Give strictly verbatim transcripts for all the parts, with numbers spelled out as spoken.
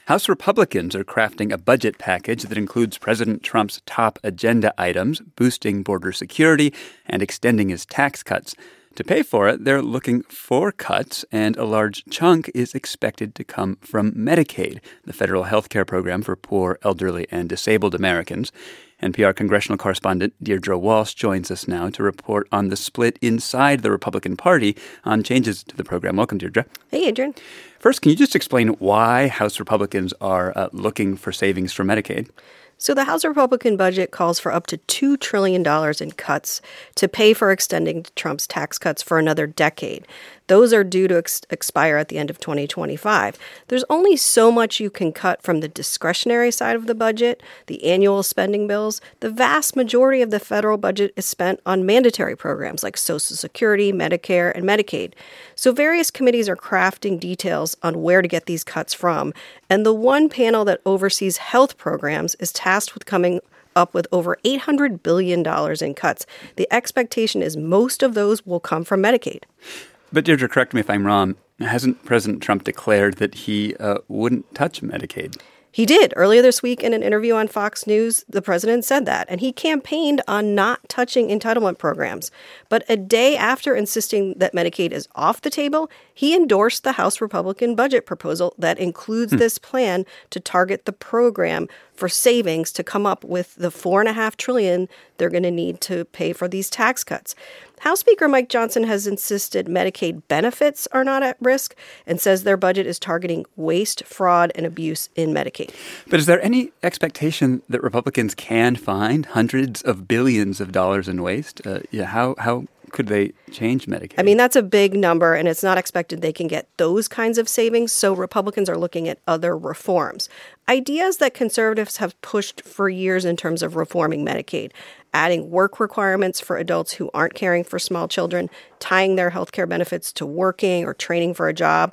House Republicans are crafting a budget package that includes President Trump's top agenda items, boosting border security and extending his tax cuts. To pay for it, they're looking for cuts, and a large chunk is expected to come from Medicaid, the federal health care program for poor, elderly, and disabled Americans. N P R congressional correspondent Deirdre Walsh joins us now to report on the split inside the Republican Party on changes to the program. Welcome, Deirdre. Hey, Adrian. First, can you just explain why House Republicans are uh, looking for savings for Medicaid? So the House Republican budget calls for up to two trillion dollars in cuts to pay for extending Trump's tax cuts for another decade. Those are due to ex- expire at the end of twenty twenty-five. There's only so much you can cut from the discretionary side of the budget, the annual spending bills. The vast majority of the federal budget is spent on mandatory programs like Social Security, Medicare, and Medicaid. So various committees are crafting details on where to get these cuts from. And the one panel that oversees health programs is tasked with coming up with over eight hundred billion dollars in cuts. The expectation is most of those will come from Medicaid. But Deirdre, correct me if I'm wrong, hasn't President Trump declared that he uh, wouldn't touch Medicaid? He did. Earlier this week in an interview on Fox News, the president said that, and he campaigned on not touching entitlement programs. But a day after insisting that Medicaid is off the table, he endorsed the House Republican budget proposal that includes hmm. this plan to target the program for savings to come up with the four and a half trillion dollars they're going to need to pay for these tax cuts. House Speaker Mike Johnson has insisted Medicaid benefits are not at risk and says their budget is targeting waste, fraud, and abuse in Medicaid. But is there any expectation that Republicans can find hundreds of billions of dollars in waste? Uh, yeah, how how could they change Medicaid? I mean, that's a big number, and it's not expected they can get those kinds of savings, so Republicans are looking at other reforms. Ideas that conservatives have pushed for years in terms of reforming Medicaid, adding work requirements for adults who aren't caring for small children, tying their health care benefits to working or training for a job.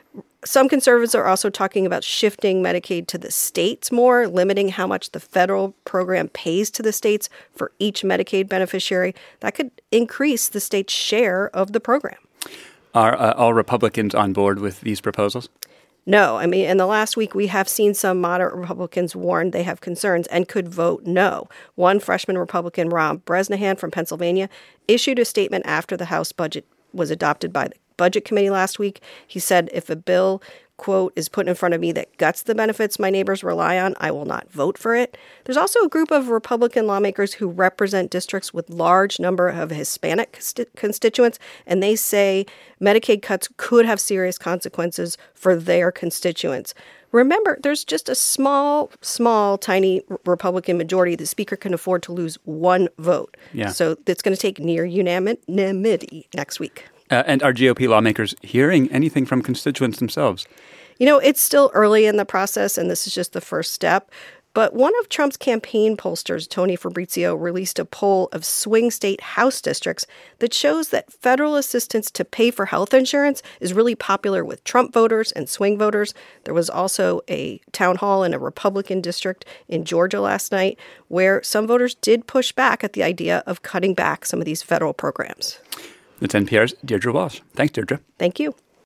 Some conservatives are also talking about shifting Medicaid to the states more, limiting how much the federal program pays to the states for each Medicaid beneficiary. That could increase the state's share of the program. Are uh, all Republicans on board with these proposals? No. I mean, in the last week, we have seen some moderate Republicans warn they have concerns and could vote no. One freshman Republican, Ron Bresnahan from Pennsylvania, issued a statement after the House budget was adopted by the Budget Committee last week. He said, if a bill, quote, is put in front of me that guts the benefits my neighbors rely on, I will not vote for it. There's also a group of Republican lawmakers who represent districts with large number of Hispanic consti- constituents, and they say Medicaid cuts could have serious consequences for their constituents. Remember, there's just a small, small, tiny Republican majority. The speaker can afford to lose one vote. Yeah. So it's going to take near unanimity next week. Uh, and are G O P lawmakers hearing anything from constituents themselves? You know, it's still early in the process, and this is just the first step. But one of Trump's campaign pollsters, Tony Fabrizio, released a poll of swing state House districts that shows that federal assistance to pay for health insurance is really popular with Trump voters and swing voters. There was also a town hall in a Republican district in Georgia last night where some voters did push back at the idea of cutting back some of these federal programs. That's N P R's Deirdre Walsh. Thanks, Deirdre. Thank you.